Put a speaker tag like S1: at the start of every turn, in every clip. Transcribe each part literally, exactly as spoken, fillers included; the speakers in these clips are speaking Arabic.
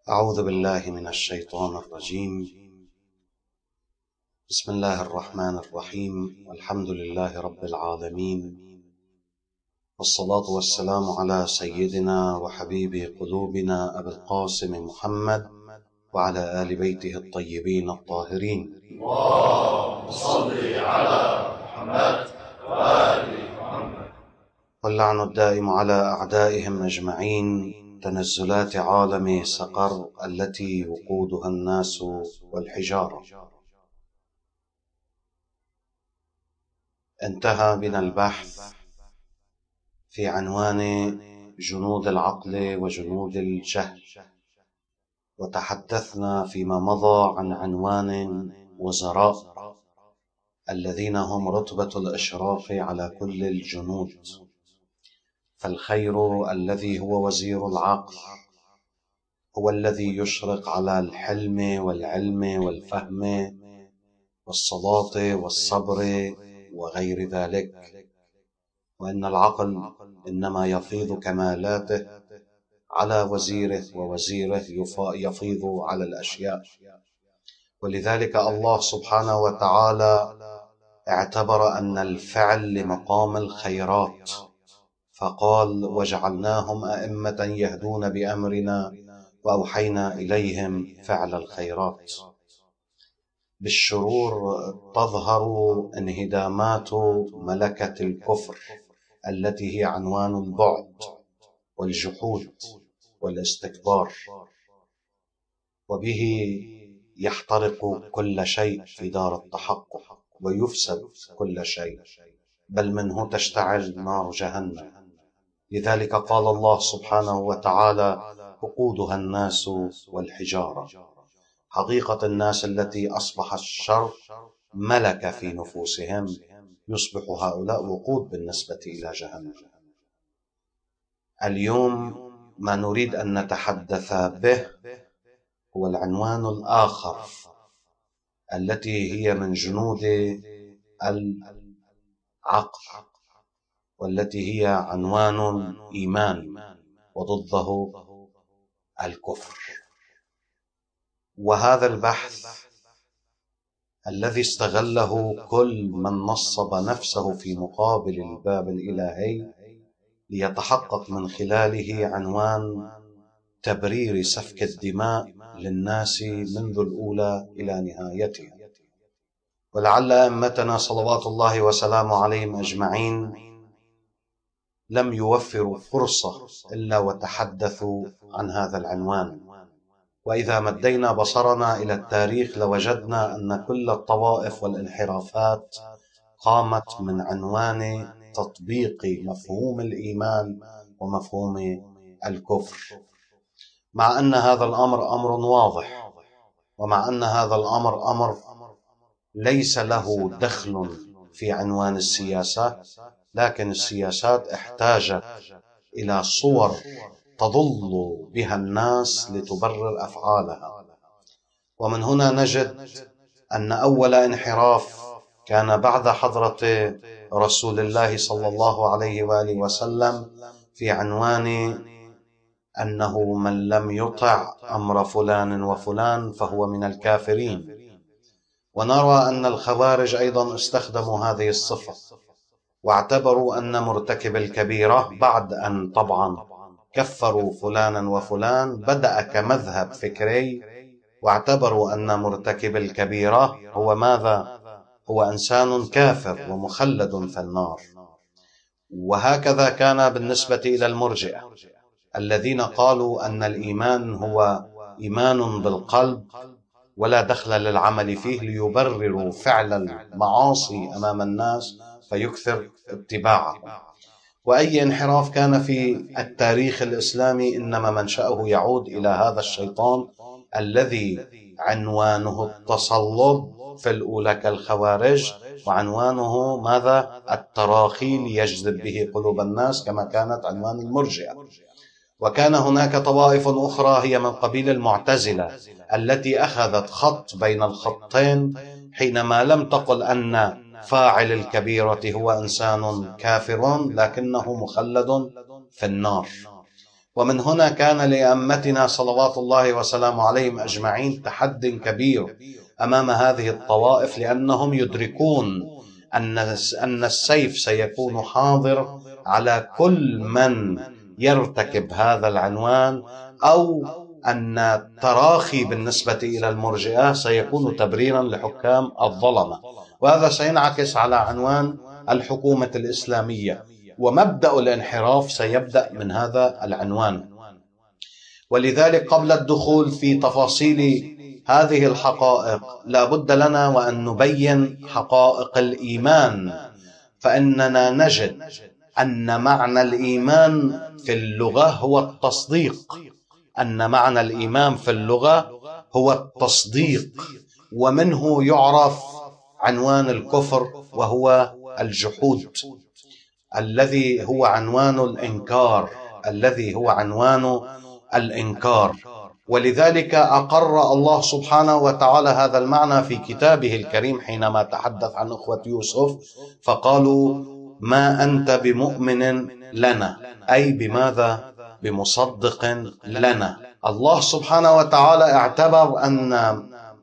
S1: أعوذ بالله من الشيطان الرجيم. بسم الله الرحمن الرحيم، والحمد لله رب العالمين، والصلاة والسلام على سيدنا وحبيب قلوبنا أبي القاسم محمد وعلى آل بيته الطيبين الطاهرين.
S2: اللهم صل على محمد وآل محمد.
S1: واللعن الدائم على أعدائهم أجمعين. تنزلات عالم سقر التي وقودها الناس والحجارة. انتهى بنا البحث في عنوان جنود العقل وجنود الجهل، وتحدثنا فيما مضى عن عنوان وزراء الذين هم رتبة الإشراف على كل الجنود. فالخير الذي هو وزير العقل هو الذي يشرق على الحلم والعلم والفهم والصلاة والصبر وغير ذلك، وإن العقل إنما يفيض كمالاته على وزيره، ووزيره يفيض على الأشياء. ولذلك الله سبحانه وتعالى اعتبر أن الفعل لمقام الخيرات، فقال: وجعلناهم أئمة يهدون بأمرنا وأوحينا إليهم فعل الخيرات. بالشرور تظهر انهدامات ملكة الكفر التي هي عنوان البعد والجحود والاستكبار، وبه يحترق كل شيء في دار التحقق ويفسد كل شيء، بل منه تشتعل نار جهنم. لذلك قال الله سبحانه وتعالى: وقودها الناس والحجارة. حقيقة الناس التي أصبح الشر ملك في نفوسهم يصبح هؤلاء وقود بالنسبة إلى جهنم. اليوم ما نريد أن نتحدث به هو العنوان الآخر التي هي من جنود العقل، والتي هي عنوان إيمان وضده الكفر. وهذا البحث الذي استغله كل من نصب نفسه في مقابل الباب الإلهي ليتحقق من خلاله عنوان تبرير سفك الدماء للناس منذ الأولى إلى نهايتها. ولعل أئمتنا صلوات الله وسلامه عليهم أجمعين لم يوفروا فرصة إلا وتحدثوا عن هذا العنوان. وإذا مدينا بصرنا إلى التاريخ لوجدنا أن كل الطوائف والانحرافات قامت من عنوان تطبيق مفهوم الإيمان ومفهوم الكفر، مع أن هذا الأمر أمر واضح، ومع أن هذا الأمر أمر ليس له دخل في عنوان السياسات، لكن السياسات احتاجت إلى صور تضل بها الناس لتبرر أفعالها. ومن هنا نجد أن أول انحراف كان بعد حضرة رسول الله صلى الله عليه وآله وسلم في عنوان أنه من لم يطع أمر فلان وفلان فهو من الكافرين. ونرى أن الخوارج أيضا استخدموا هذه الصفة، واعتبروا أن مرتكب الكبيرة بعد أن طبعا كفروا فلانا وفلان بدأ كمذهب فكري، واعتبروا أن مرتكب الكبيرة هو ماذا؟ هو إنسان كافر ومخلد في النار. وهكذا كان بالنسبة إلى المرجئة الذين قالوا أن الإيمان هو إيمان بالقلب ولا دخل للعمل فيه، ليبرروا فعل المعاصي أمام الناس فيكثر اتباعه. وأي انحراف كان في التاريخ الإسلامي إنما منشأه يعود إلى هذا الشيطان الذي عنوانه التصلب في الأولى كالخوارج، وعنوانه ماذا؟ التراخي ليجذب به قلوب الناس كما كانت عنوان المرجئة. وكان هناك طوائف أخرى هي من قبيل المعتزلة التي أخذت خط بين الخطين حينما لم تقل أن فاعل الكبيرة هو إنسان كافر لكنه مخلد في النار. ومن هنا كان لأئمتنا صلوات الله وسلامه عليهم أجمعين تحد كبير أمام هذه الطوائف، لأنهم يدركون أن أن السيف سيكون حاضر على كل من يرتكب هذا العنوان، أو أن التراخي بالنسبة إلى المرجئة سيكون تبريرا لحكام الظلمة، وهذا سينعكس على عنوان الحكومة الإسلامية، ومبدأ الانحراف سيبدأ من هذا العنوان. ولذلك قبل الدخول في تفاصيل هذه الحقائق لا بد لنا وأن نبين حقائق الإيمان، فإننا نجد أن معنى الإيمان في اللغة هو التصديق، أن معنى الإيمان في اللغة هو التصديق، ومنه يعرف عنوان الكفر وهو الجحود، الذي هو عنوان الإنكار، الذي هو عنوان الإنكار. ولذلك أقر الله سبحانه وتعالى هذا المعنى في كتابه الكريم حينما تحدث عن أخوة يوسف، فقالوا ما أنت بمؤمن لنا، أي بماذا؟ بمصدق لنا. الله سبحانه وتعالى اعتبر أن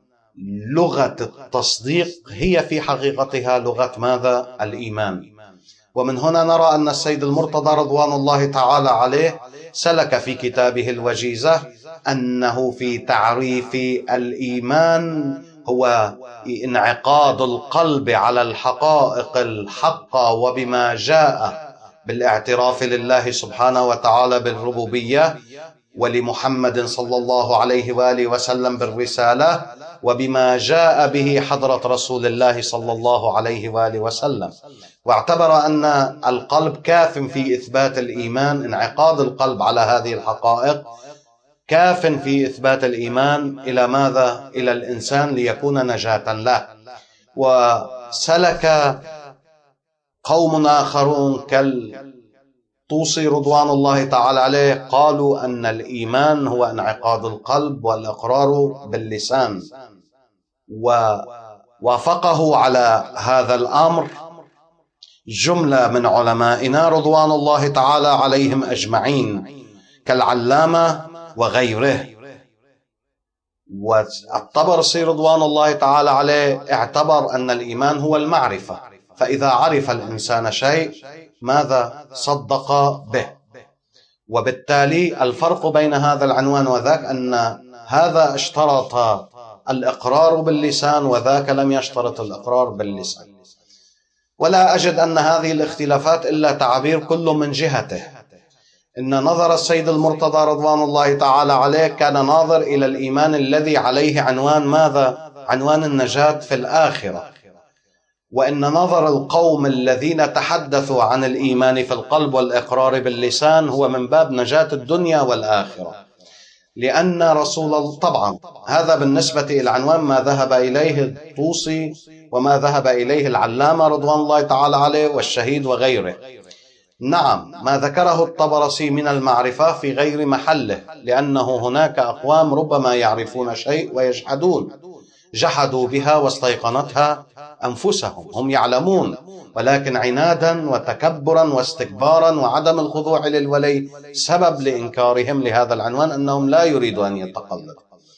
S1: لغة التصديق هي في حقيقتها لغة ماذا؟ الإيمان. ومن هنا نرى أن السيد المرتضى رضوان الله تعالى عليه سلك في كتابه الوجيزة أنه في تعريف الإيمان هو انعقاد القلب على الحقائق الحقة وبما جاء بالاعتراف لله سبحانه وتعالى بالربوبية، ولمحمد صلى الله عليه وآله وسلم بالرسالة، وبما جاء به حضرة رسول الله صلى الله عليه وآله وسلم. واعتبر أن القلب كاف في إثبات الإيمان، انعقاد القلب على هذه الحقائق كاف في إثبات الإيمان إلى ماذا؟ إلى الإنسان ليكون نجاة له. وسلك قوم آخرون كالطوسي رضوان الله تعالى عليه قالوا أن الإيمان هو انعقاد القلب والإقرار باللسان، ووافقه على هذا الأمر جملة من علمائنا رضوان الله تعالى عليهم أجمعين كالعلامة وغيره. والطبرسي رضوان الله تعالى عليه اعتبر أن الإيمان هو المعرفة، فإذا عرف الإنسان شيء ماذا؟ صدق به. وبالتالي الفرق بين هذا العنوان وذاك أن هذا اشترط الإقرار باللسان وذاك لم يشترط الإقرار باللسان. ولا أجد أن هذه الاختلافات إلا تعبير كل من جهته. إن نظر السيد المرتضى رضوان الله تعالى عليه كان ناظر إلى الإيمان الذي عليه عنوان ماذا؟ عنوان النجاة في الآخرة. وإن نظر القوم الذين تحدثوا عن الإيمان في القلب والإقرار باللسان هو من باب نجاة الدنيا والآخرة، لأن رسول الله طبعا هذا بالنسبة إلى العنوان ما ذهب إليه الطوسي وما ذهب إليه العلامة رضوان الله تعالى عليه والشهيد وغيره. نعم، ما ذكره الطبرسي من المعرفة في غير محله، لأنه هناك أقوام ربما يعرفون شيء ويجحدون، جحدوا بها واستيقنتها أنفسهم، هم يعلمون، ولكن عنادا وتكبرا واستكبارا وعدم الخضوع للولي سبب لإنكارهم لهذا العنوان أنهم لا يريدوا أن يتقلدوا.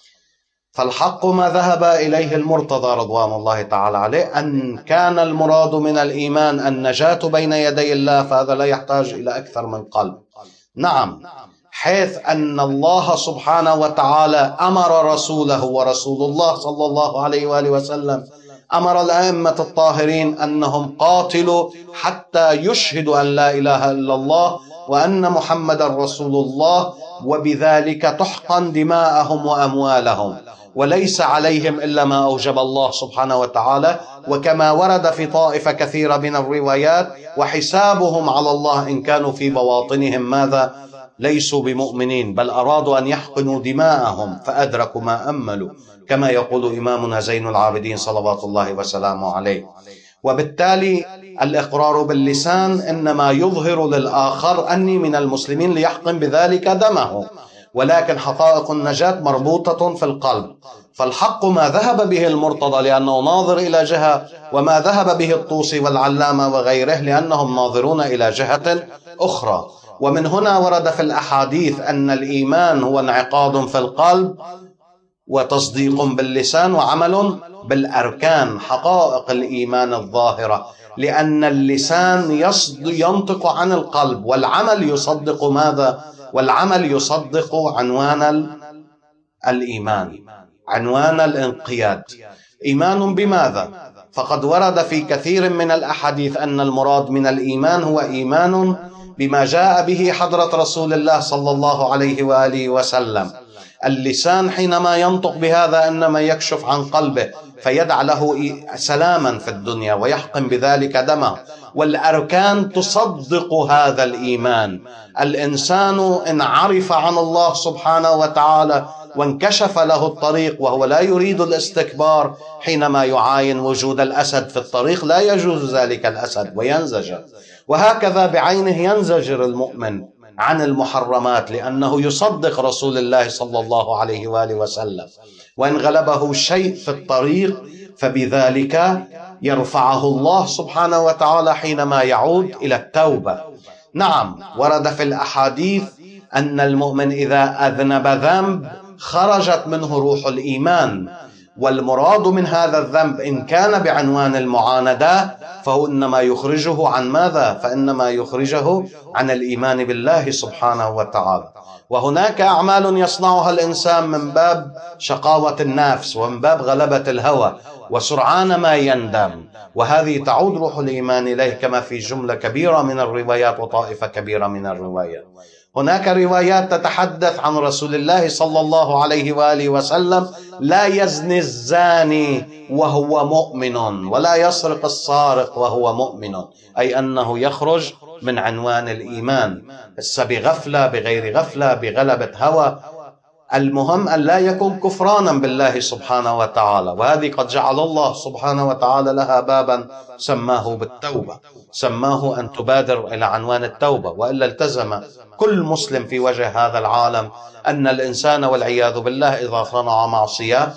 S1: فالحق ما ذهب إليه المرتضى رضوان الله تعالى عليه أن كان المراد من الإيمان النجاة بين يدي الله، فهذا لا يحتاج إلى أكثر من قلب. نعم، حيث أن الله سبحانه وتعالى أمر رسوله ورسول الله صلى الله عليه وآله وسلم أمر الأئمة الطاهرين أنهم قاتلوا حتى يشهدوا أن لا إله إلا الله وأن محمد رسول الله، وبذلك تحقن دماءهم وأموالهم، وليس عليهم إلا ما أوجب الله سبحانه وتعالى، وكما ورد في طائفة كثيرة من الروايات وحسابهم على الله إن كانوا في بواطنهم ماذا؟ ليسوا بمؤمنين، بل أرادوا أن يحقنوا دماءهم فأدركوا ما أملوا، كما يقول إمامنا زين العابدين صلوات الله وسلامه عليه. وبالتالي الإقرار باللسان إنما يظهر للآخر أني من المسلمين ليحقن بذلك دمه، ولكن حقائق النجاة مربوطة في القلب. فالحق ما ذهب به المرتضى لأنه ناظر إلى جهة، وما ذهب به الطوسي والعلامة وغيره لأنهم ناظرون إلى جهة أخرى. ومن هنا ورد في الأحاديث أن الإيمان هو انعقاد في القلب وتصديق باللسان وعمل بالأركان، حقائق الإيمان الظاهرة، لأن اللسان ينطق عن القلب، والعمل يصدق ماذا؟ والعمل يصدق عنوان الإيمان، عنوان الانقياد. إيمان بماذا؟ فقد ورد في كثير من الأحاديث أن المراد من الإيمان هو إيمان بما جاء به حضرة رسول الله صلى الله عليه وآله وسلم. اللسان حينما ينطق بهذا إنما يكشف عن قلبه فيدع له سلاما في الدنيا ويحقن بذلك دمه، والأركان تصدق هذا الإيمان. الإنسان إن عرف عن الله سبحانه وتعالى وانكشف له الطريق وهو لا يريد الاستكبار، حينما يعاين وجود الأسد في الطريق لا يجوز ذلك الأسد وينزجر، وهكذا بعينه ينزجر المؤمن عن المحرمات لأنه يصدق رسول الله صلى الله عليه وآله وسلم. وإن غلبه شيء في الطريق فبذلك يرفعه الله سبحانه وتعالى حينما يعود إلى التوبة. نعم، ورد في الأحاديث أن المؤمن إذا أذنب ذنب خرجت منه روح الإيمان، والمراد من هذا الذنب إن كان بعنوان المعاندة فهو إنما يخرجه عن ماذا؟ فإنما يخرجه عن الإيمان بالله سبحانه وتعالى. وهناك أعمال يصنعها الإنسان من باب شقاوة النفس ومن باب غلبة الهوى وسرعان ما يندم، وهذه تعود روح الإيمان إليه كما في جملة كبيرة من الروايات وطائفة كبيرة من الروايات. هناك روايات تتحدث عن رسول الله صلى الله عليه وآله وسلم: لا يزني الزاني وهو مؤمن ولا يسرق السارق وهو مؤمن، أي أنه يخرج من عنوان الإيمان، بس بغفلة بغير غفلة بغلبة هوى. المهم أن لا يكون كفرانا بالله سبحانه وتعالى، وهذه قد جعل الله سبحانه وتعالى لها بابا سماه بالتوبة، سماه أن تبادر إلى عنوان التوبة، وإلا التزم كل مسلم في وجه هذا العالم أن الإنسان والعياذ بالله إذا صنع معصية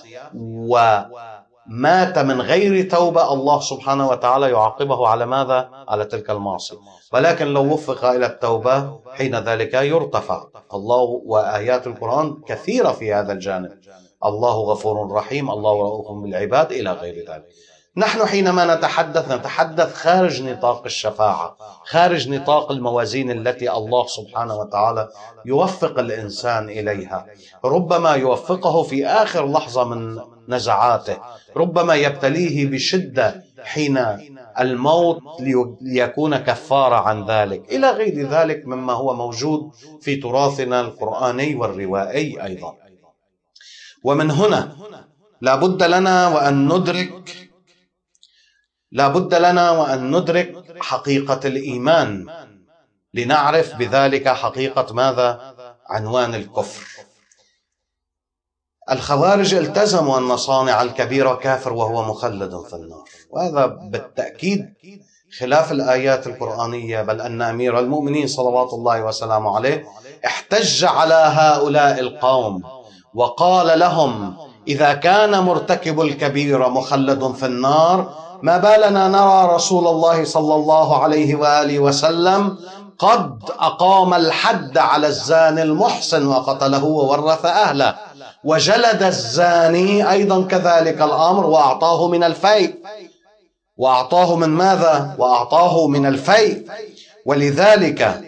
S1: ومات من غير توبة الله سبحانه وتعالى يعاقبه على ماذا؟ على تلك المعصية. ولكن لو وفق إلى التوبة حين ذلك يرتفع. الله وآيات القرآن كثيرة في هذا الجانب: الله غفور رحيم، الله رؤوف بالعباد، إلى غير ذلك. نحن حينما نتحدث نتحدث خارج نطاق الشفاعة، خارج نطاق الموازين التي الله سبحانه وتعالى يوفق الإنسان إليها. ربما يوفقه في آخر لحظة من نزعاته، ربما يبتليه بشدة حين الموت ليكون كفارة عن ذلك، إلى غير ذلك مما هو موجود في تراثنا القرآني والروائي أيضا. ومن هنا لا بد لنا وأن ندرك لا بد لنا وأن ندرك حقيقة الإيمان، لنعرف بذلك حقيقة ماذا؟ عنوان الكفر. الخوارج التزموا أن صانع الكبيرة كافر وهو مخلد في النار، وهذا بالتأكيد خلاف الآيات القرآنية، بل أن أمير المؤمنين صلوات الله وسلامه عليه احتج على هؤلاء القوم وقال لهم: إذا كان مرتكب الكبيرة مخلد في النار، ما بالنا نرى رسول الله صلى الله عليه وآله وسلم قد أقام الحد على الزاني المحسن وقتله وورث أهله، وجلد الزاني أيضا كذلك الأمر، وأعطاه من الفيء. وأعطاه من ماذا؟ وأعطاه من الفيء. ولذلك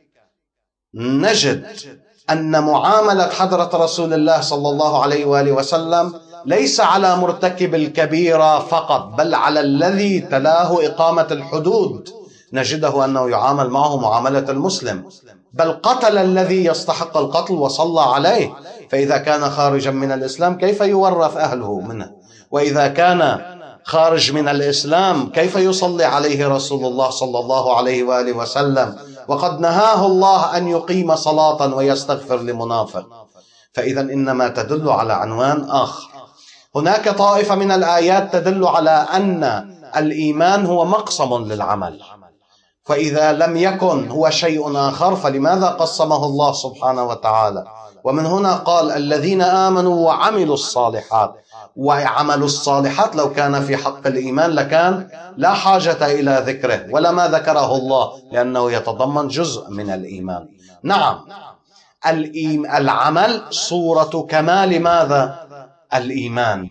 S1: نجد أن معاملة حضرة رسول الله صلى الله عليه وآله وسلم ليس على مرتكب الكبيرة فقط، بل على الذي تلاه إقامة الحدود، نجده أنه يعامل معه معاملة المسلم، بل قتل الذي يستحق القتل وصلى عليه. فإذا كان خارجا من الإسلام كيف يورث أهله منه؟ وإذا كان خارج من الإسلام كيف يصلي عليه رسول الله صلى الله عليه وآله وسلم وقد نهاه الله أن يقيم صلاة ويستغفر لمنافق؟ فإذا إنما تدل على عنوان آخر. هناك طائفة من الآيات تدل على أن الإيمان هو مقسم للعمل، فإذا لم يكن هو شيء آخر فلماذا قسمه الله سبحانه وتعالى؟ ومن هنا قال الذين آمنوا وعملوا الصالحات. وعملوا الصالحات لو كان في حق الإيمان لكان لا حاجة إلى ذكره، ولما ذكره الله لأنه يتضمن جزء من الإيمان. نعم، العمل صورة كمال ماذا؟ الإيمان.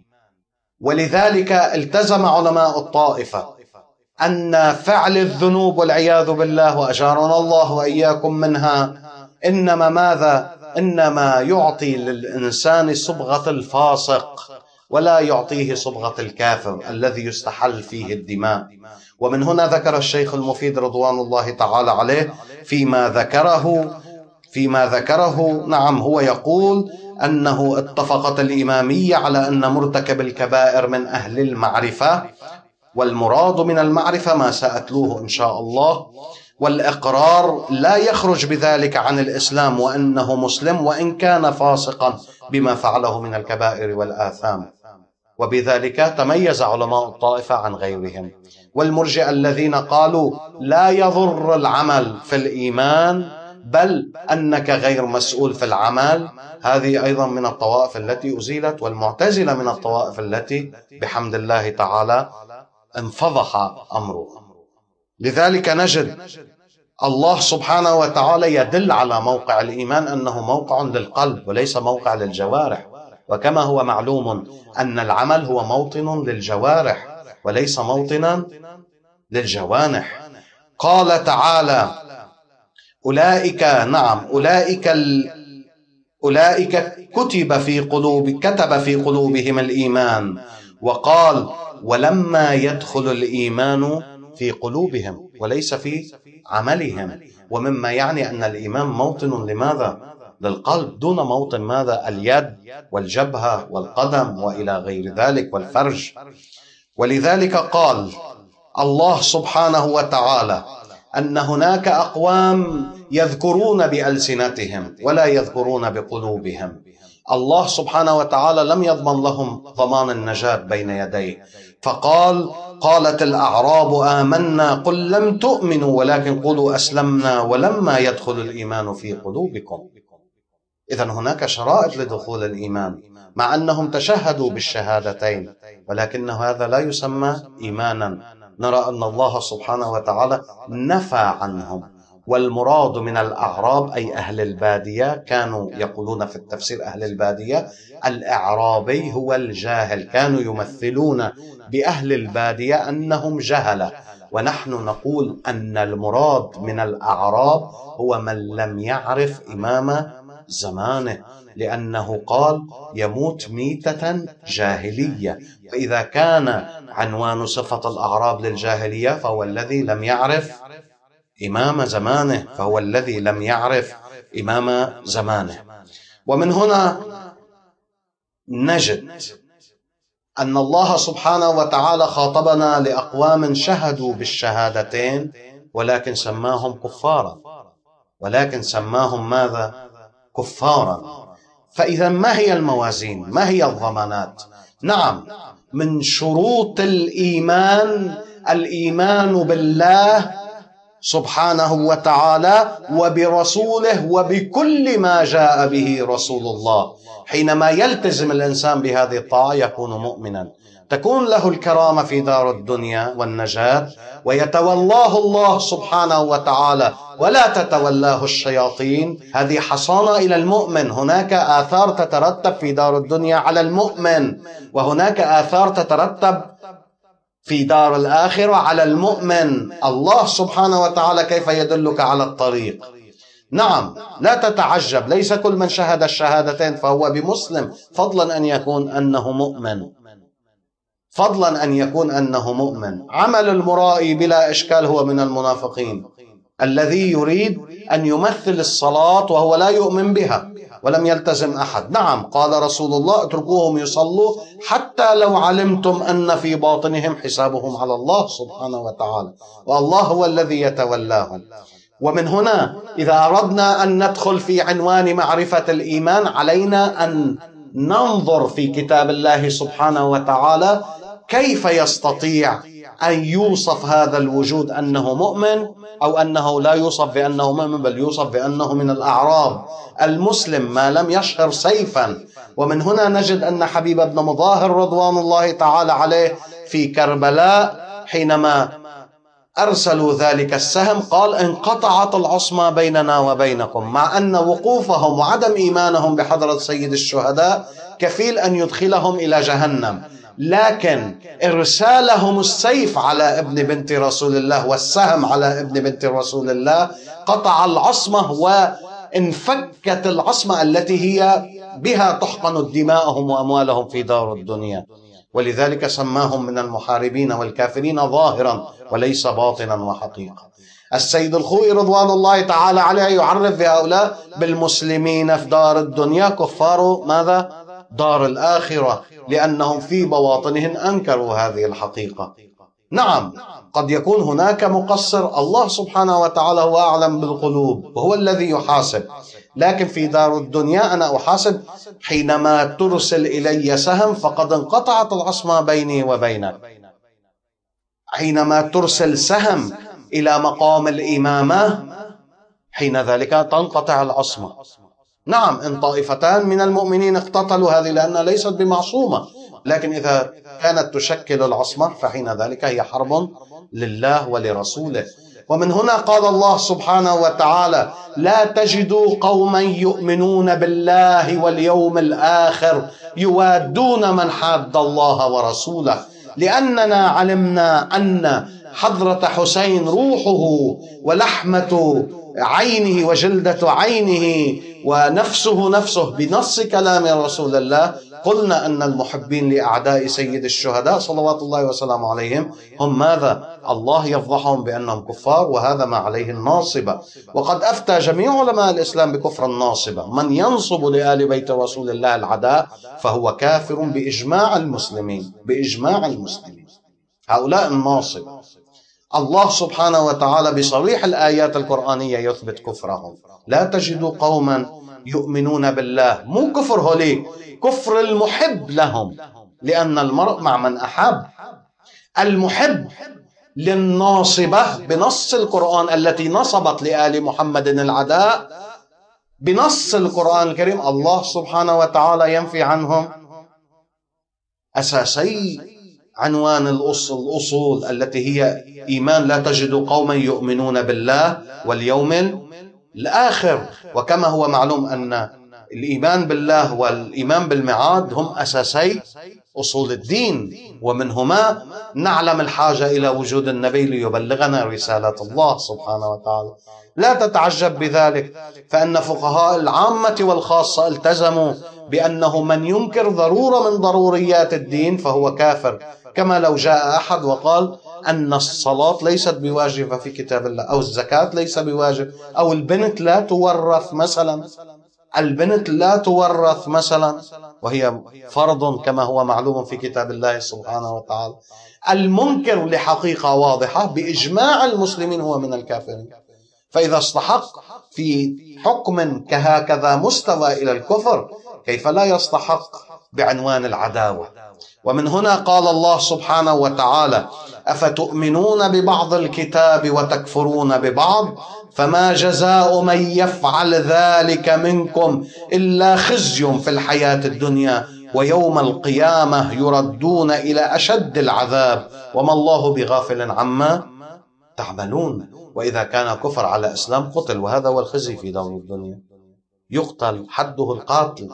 S1: ولذلك التزم علماء الطائفة أن فعل الذنوب والعياذ بالله وأجارنا الله وإياكم منها إنما ماذا؟ إنما يعطي للإنسان صبغة الفاسق ولا يعطيه صبغة الكافر الذي يستحل فيه الدماء. ومن هنا ذكر الشيخ المفيد رضوان الله تعالى عليه فيما ذكره فيما ذكره نعم هو يقول أنه اتفقت الإمامية على أن مرتكب الكبائر من أهل المعرفة، والمراد من المعرفة ما سأتلوه إن شاء الله، والإقرار لا يخرج بذلك عن الإسلام وأنه مسلم وإن كان فاسقا بما فعله من الكبائر والآثام. وبذلك تميز علماء الطائفة عن غيرهم. والمرجئة الذين قالوا لا يضر العمل في الإيمان بل أنك غير مسؤول في العمل، هذه أيضا من الطوائف التي أزيلت. والمعتزلة من الطوائف التي بحمد الله تعالى انفضح أمره. لذلك نجد الله سبحانه وتعالى يدل على موقع الإيمان أنه موقع للقلب وليس موقع للجوارح، وكما هو معلوم أن العمل هو موطن للجوارح وليس موطنا للجوانح. قال تعالى أولئك نعم أولئك ال... أولئك كتب في قلوب كتب في قلوبهم الإيمان، وقال ولما يدخل الإيمان في قلوبهم وليس في عملهم، ومما يعني أن الإيمان موطن لماذا؟ للقلب دون موطن ماذا؟ اليد والجبهة والقدم وإلى غير ذلك والفرج. ولذلك قال الله سبحانه وتعالى أن هناك أقوام يذكرون بألسنتهم ولا يذكرون بقلوبهم. الله سبحانه وتعالى لم يضمن لهم ضمان النجاة بين يديه، فقال قالت الأعراب آمنا قل لم تؤمنوا ولكن قولوا أسلمنا ولما يدخل الإيمان في قلوبكم. إذن هناك شرائط لدخول الإيمان مع أنهم تشهدوا بالشهادتين، ولكن هذا لا يسمى إيمانا. نرى أن الله سبحانه وتعالى نفى عنهم. والمراد من الأعراب أي أهل البادية، كانوا يقولون في التفسير أهل البادية الأعرابي هو الجاهل، كانوا يمثلون بأهل البادية أنهم جهلة، ونحن نقول أن المراد من الأعراب هو من لم يعرف إمام زمانه، لأنه قال يموت ميتة جاهلية. فإذا كان عنوان صفة الأعراب للجاهلية فهو الذي لم يعرف إمام زمانه، فهو الذي لم يعرف إمام زمانه. ومن هنا نجد أن الله سبحانه وتعالى خاطبنا لأقوام شهدوا بالشهادتين ولكن سماهم كفارا، ولكن سماهم ماذا؟ كفارا. فإذا ما هي الموازين؟ ما هي الضمانات؟ نعم، من شروط الإيمان الإيمان بالله سبحانه وتعالى وبرسوله وبكل ما جاء به رسول الله. حينما يلتزم الإنسان بهذه الطاعة يكون مؤمنا، تكون له الكرامة في دار الدنيا والنجاة، ويتولاه الله سبحانه وتعالى ولا تتولاه الشياطين. هذه حصانة إلى المؤمن. هناك آثار تترتب في دار الدنيا على المؤمن، وهناك آثار تترتب في دار الآخرة على المؤمن. الله سبحانه وتعالى كيف يدلك على الطريق؟ نعم، لا تتعجب، ليس كل من شهد الشهادتين فهو بمسلم، فضلا أن يكون أنه مؤمن، فضلا أن يكون أنه مؤمن. عمل المرائي بلا إشكال هو من المنافقين، الذي يريد أن يمثل الصلاة وهو لا يؤمن بها ولم يلتزم أحد. نعم، قال رسول الله اتركوهم يصلوا حتى لو علمتم أن في باطنهم حسابهم على الله سبحانه وتعالى، والله هو الذي يتولاهم. ومن هنا إذا أردنا أن ندخل في عنوان معرفة الإيمان علينا أن ننظر في كتاب الله سبحانه وتعالى كيف يستطيع أن يوصف هذا الوجود أنه مؤمن أو أنه لا يوصف بأنه مؤمن، بل يوصف بأنه من الأعراب المسلم ما لم يشهر سيفا. ومن هنا نجد أن حبيب بن مظاهر رضوان الله تعالى عليه في كربلاء حينما أرسلوا ذلك السهم قال انقطعت العصمة بيننا وبينكم، مع أن وقوفهم وعدم إيمانهم بحضرة سيد الشهداء كفيل أن يدخلهم إلى جهنم، لكن إرسالهم السيف على ابن بنت رسول الله والسهم على ابن بنت رسول الله قطع العصمة وانفكت العصمة التي هي بها تحقن دماءهم وأموالهم في دار الدنيا. ولذلك سماهم من المحاربين والكافرين ظاهرا وليس باطنا وحقيقة. السيد الخوئي رضوان الله تعالى عليه يعرف بهؤلاء بالمسلمين في دار الدنيا كفار ماذا؟ دار الآخرة، لأنهم في بواطنهم أنكروا هذه الحقيقة. نعم قد يكون هناك مقصر، الله سبحانه وتعالى هو أعلم بالقلوب وهو الذي يحاسب، لكن في دار الدنيا أنا أحاسب حينما ترسل إلي سهم فقد انقطعت العصمة بيني وبينك. حينما ترسل سهم إلى مقام الإمامة حين ذلك تنقطع العصمة. نعم إن طائفتان من المؤمنين اقتتلوا هذه لأنها ليست بمعصومة، لكن إذا كانت تشكل العصمة فحين ذلك هي حرب لله ولرسوله. ومن هنا قال الله سبحانه وتعالى لا تجدوا قوما يؤمنون بالله واليوم الآخر يوادون من حاد الله ورسوله، لأننا علمنا أن حضرة حسين روحه ولحمة عينه وجلدة عينه ونفسه نفسه بنص كلام رسول الله. قلنا أن المحبين لأعداء سيد الشهداء صلوات الله وسلامه عليهم هم ماذا؟ الله يفضحهم بأنهم كفار، وهذا ما عليه الناصبة. وقد أفتى جميع علماء الإسلام بكفر الناصبة. من ينصب لآل بيت رسول الله العداء فهو كافر بإجماع المسلمين، بإجماع المسلمين. هؤلاء الناصب الله سبحانه وتعالى بصريح الآيات القرآنية يثبت كفرهم. لا تجدوا قوما يؤمنون بالله، مو كفر هوليك، كفر المحب لهم، لأن المرء مع من أحب. المحب للناصبة بنص القرآن التي نصبت لآل محمد العداء بنص القرآن الكريم الله سبحانه وتعالى ينفي عنهم أساسي عنوان الأصول, الأصول التي هي إيمان لا تجد قوما يؤمنون بالله واليوم الآخر. وكما هو معلوم أن الإيمان بالله والإيمان بالميعاد هم أساسي أصول الدين، ومنهما نعلم الحاجة إلى وجود النبي ليبلغنا رسالة الله سبحانه وتعالى. لا تتعجب بذلك، فإن فقهاء العامة والخاصة التزموا بأنه من ينكر ضرورة من ضروريات الدين فهو كافر. كما لو جاء أحد وقال أن الصلاة ليست بواجبة في كتاب الله، أو الزكاة ليس بواجب، أو البنت لا تورث مثلا، البنت لا تورث مثلا وهي فرض كما هو معلوم في كتاب الله سبحانه وتعالى. المنكر لحقيقة واضحة بإجماع المسلمين هو من الكافرين. فإذا استحق في حكم كهكذا مستوى إلى الكفر كيف لا يستحق بعنوان العداوة؟ ومن هنا قال الله سبحانه وتعالى أفتؤمنون ببعض الكتاب وتكفرون ببعض فما جزاء من يفعل ذلك منكم إلا خزي في الحياة الدنيا ويوم القيامة يردون إلى أشد العذاب وما الله بغافل عما تعملون. وإذا كان كفر على إسلام قتل، وهذا هو الخزي في دار الدنيا، يقتل حده القاتل.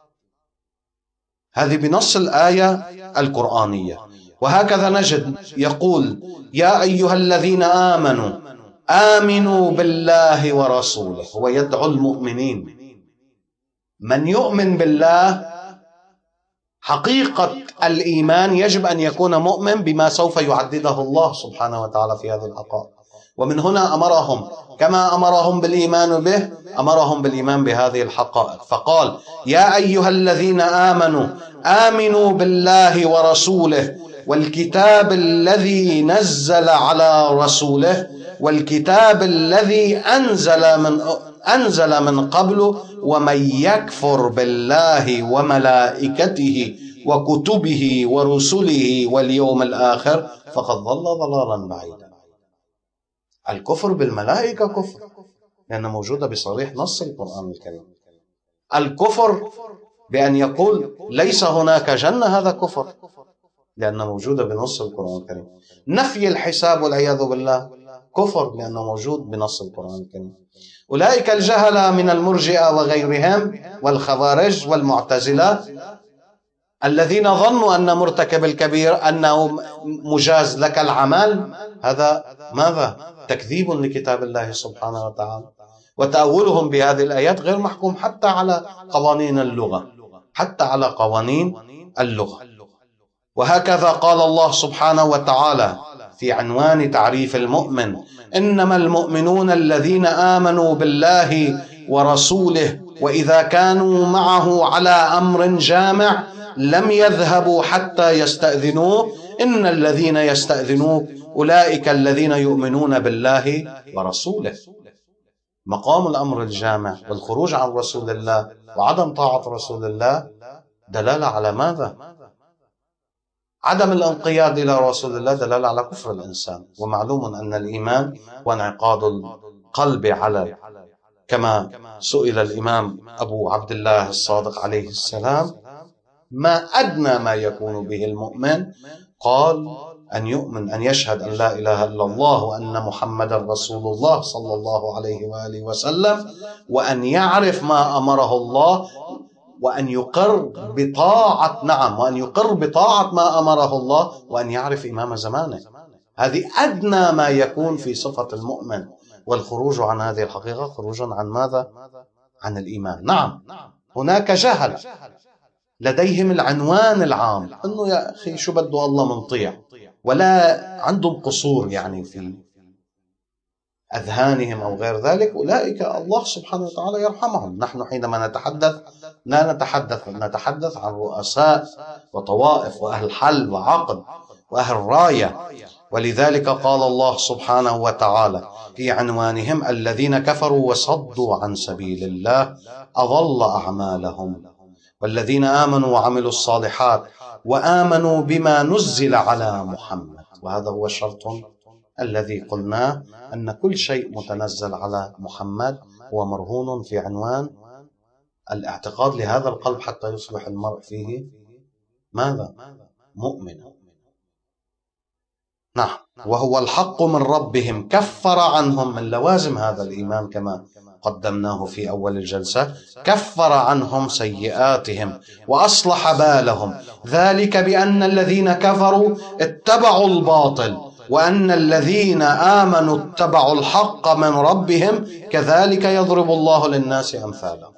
S1: هذه بنص الآية القرآنية. وهكذا نجد يقول يا أيها الذين آمنوا آمنوا بالله ورسوله، هو يدعو المؤمنين. من يؤمن بالله حقيقة الإيمان يجب أن يكون مؤمن بما سوف يعدده الله سبحانه وتعالى في هذه الحقائق. ومن هنا أمرهم كما أمرهم بالإيمان به أمرهم بالإيمان بهذه الحقائق، فقال يا أيها الذين آمنوا آمنوا بالله ورسوله والكتاب الذي نزل على رسوله والكتاب الذي أنزل من أنزل من قبل ومن يكفر بالله وملائكته وكتبه ورسله واليوم الآخر فقد ضل ضلالا بعيدا. الكفر بالملائكة كفر، لأنها موجودة بصريح نص القرآن الكريم. الكفر بأن يقول ليس هناك جنة هذا كفر، لأنه موجودة بنص القرآن الكريم. نفي الحساب والعياذ بالله كفر، لأنه موجود بنص القرآن الكريم. أولئك الجهلة من المرجئة وغيرهم والخوارج والمعتزلة الذين ظنوا أن مرتكب الكبير أنه مجاز لك العمل، هذا ماذا؟ تكذيب لكتاب الله سبحانه وتعالى، وتأولهم بهذه الآيات غير محكوم حتى على قوانين اللغة، حتى على قوانين اللغة. وهكذا قال الله سبحانه وتعالى في عنوان تعريف المؤمن: إنما المؤمنون الذين آمنوا بالله ورسوله وإذا كانوا معه على أمر جامع لم يذهبوا حتى يستأذنوه إن الذين يستأذنوك أولئك الذين يؤمنون بالله ورسوله. مقام الأمر الجامع والخروج عن رسول الله وعدم طاعة رسول الله دلالة على ماذا؟ عدم الانقياد إلى رسول الله دلالة على كفر الإنسان. ومعلوم أن الإيمان وانعقاد القلب على، كما سئل الإمام أبو عبد الله الصادق عليه السلام: ما أدنى ما يكون به المؤمن؟ قال: أن يؤمن أن يشهد أن لا إله إلا الله وأن محمدا رسول الله صلى الله عليه وآله وسلم، وأن يعرف ما أمره الله، وأن يقر بطاعة نعم وأن يقر بطاعة ما أمره الله، وأن يعرف إمام زمانه. هذه أدنى ما يكون في صفة المؤمن. والخروج عن هذه الحقيقة خروج عن ماذا؟ عن الإيمان. نعم، هناك جهل لديهم العنوان العام أنه يا أخي شو بده الله منطيع، ولا عندهم قصور يعني في أذهانهم أو غير ذلك. أولئك الله سبحانه وتعالى يرحمهم. نحن حينما نتحدث لا نتحدث نتحدث عن رؤساء وطوائف وأهل حل وعقد وأهل راية. ولذلك قال الله سبحانه وتعالى في عنوانهم: الذين كفروا وصدوا عن سبيل الله أضل أعمالهم والذين آمنوا وعملوا الصالحات وآمنوا بما نزل على محمد. وهذا هو الشرط الذي قلناه، أن كل شيء متنزل على محمد هو مرهون في عنوان الاعتقاد لهذا القلب حتى يصبح المرء فيه ماذا؟ مؤمنا. نعم، وهو الحق من ربهم كفر عنهم من لوازم هذا الإيمان كما قدمناه في أول الجلسة: كفر عنهم سيئاتهم وأصلح بالهم، ذلك بأن الذين كفروا اتبعوا الباطل وأن الذين آمنوا اتبعوا الحق من ربهم كذلك يضرب الله للناس أمثالهم.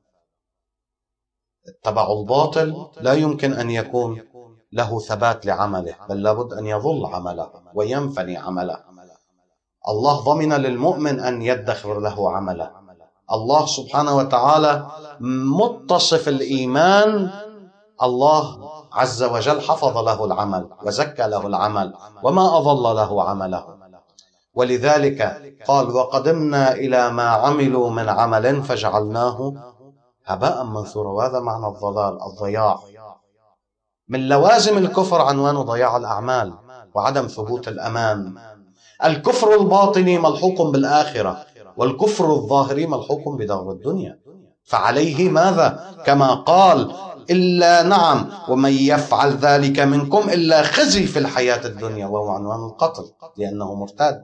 S1: اتبعوا الباطل لا يمكن أن يكون له ثبات لعمله، بل لابد أن يظل عمله وينفني عمله. الله ضمن للمؤمن أن يدخر له عمله. الله سبحانه وتعالى متصف الإيمان، الله عز وجل حفظ له العمل وزكى له العمل وما أضل له عمله. ولذلك قال: وقدمنا إلى ما عملوا من عمل فجعلناه هباء منثورا. وهذا معنى الضلال، الضياع. من لوازم الكفر عنوان ضياع الأعمال وعدم ثبوت الأمان. الكفر الباطني ملحوق بالآخرة، والكفر الظاهري ملحوق بدار الدنيا. فعليه ماذا؟ كما قال: إلا نعم ومن يفعل ذلك منكم إلا خزي في الحياة الدنيا، وهو عنوان القتل، لأنه مرتد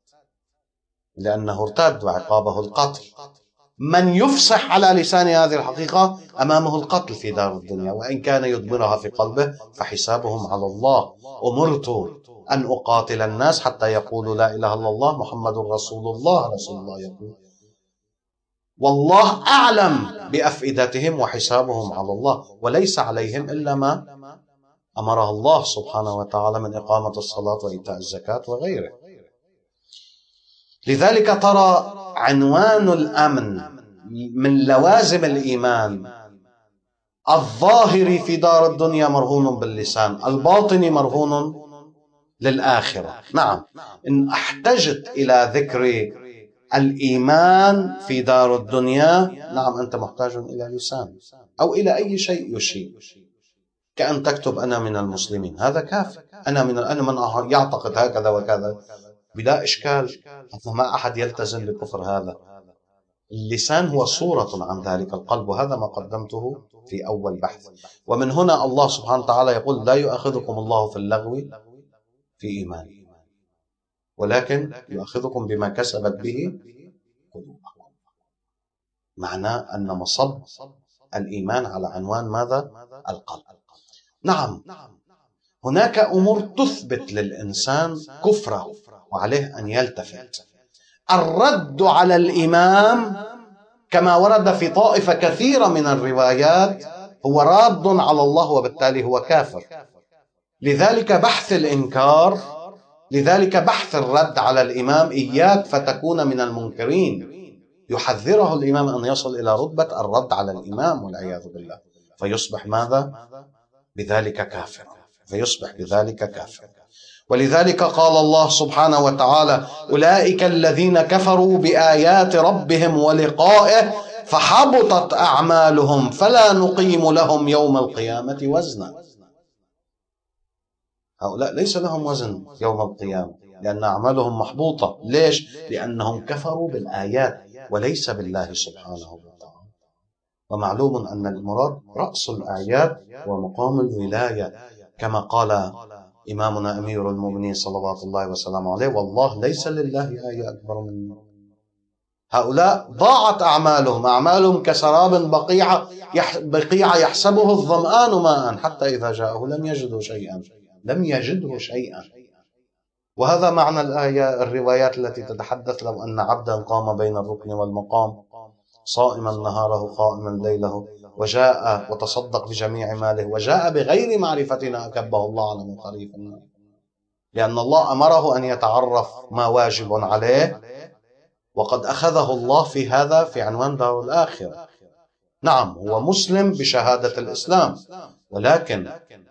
S1: لأنه ارتد وعقابه القتل. من يفصح على لسان هذه الحقيقة أمامه القتل في دار الدنيا، وإن كان يضمرها في قلبه فحسابهم على الله. أمرت أن أقاتل الناس حتى يقولوا لا إله إلا الله محمد رسول الله. رسول الله يقول: والله أعلم بأفئدتهم وحسابهم على الله، وليس عليهم إلا ما أمره الله سبحانه وتعالى من إقامة الصلاة وإيتاء الزكاة وغيره. لذلك ترى عنوان الأمن من لوازم الإيمان الظاهر في دار الدنيا مرهون باللسان، الباطن مرهون للآخرة. نعم، إن احتجت إلى ذكر الإيمان في دار الدنيا، نعم أنت محتاج إلى لسان أو إلى أي شيء يشير. كأن تكتب أنا من المسلمين، هذا كافر. أنا من أنا من يعتقد هكذا وكذا بلا إشكال، ما أحد يلتزم بكفر هذا. اللسان هو صورة عن ذلك القلب، وهذا ما قدمته في أول بحث. ومن هنا الله سبحانه وتعالى يقول لا يؤاخذكم الله في اللغو في إيمان، ولكن يؤاخذكم بما كسبت به قلوبكم. معناه أن مصب الإيمان على عنوان ماذا؟ القلب. نعم، هناك أمور تثبت للإنسان كفره وعليه أن يلتفت. الرد على الإمام كما ورد في طائفة كثيرة من الروايات هو راد على الله، وبالتالي هو كافر. لذلك بحث الإنكار، لذلك بحث الرد على الإمام، إياك فتكون من المنكرين. يحذره الإمام أن يصل إلى رتبة الرد على الإمام والعياذ بالله، فيصبح ماذا؟ بذلك كافر، فيصبح بذلك كافر. ولذلك قال الله سبحانه وتعالى أولئك الذين كفروا بآيات ربهم ولقائه فحبطت أعمالهم فلا نقيم لهم يوم القيامة وزنا. هؤلاء ليس لهم وزن يوم القيامة لأن أعمالهم محبوطة. ليش؟ لأنهم كفروا بالآيات وليس بالله سبحانه وتعالى. ومعلوم أن المراد رأس الآيات ومقام الولاية، كما قال إمامنا أمير المؤمنين صلوات الله وسلامه عليه والله ليس لله آية أكبر منه. هؤلاء ضاعت أعمالهم، أعمالهم كسراب بقيعة بقيعة يحسبه الظمآن ماء حتى إذا جاءه لم يجده شيئا، لم يجده شيئا. وهذا معنى الآية الروايات التي تتحدث لو أن عبدا قام بين الركن والمقام صائما نهاره قائما ليله وجاء وتصدق بجميع ماله وجاء بغير معرفتنا أكبه الله على مخاليف النار، لأن الله أمره أن يتعرف ما واجب عليه، وقد أخذه الله في هذا في عنوان دار الآخرة. نعم، هو مسلم بشهادة الإسلام، ولكن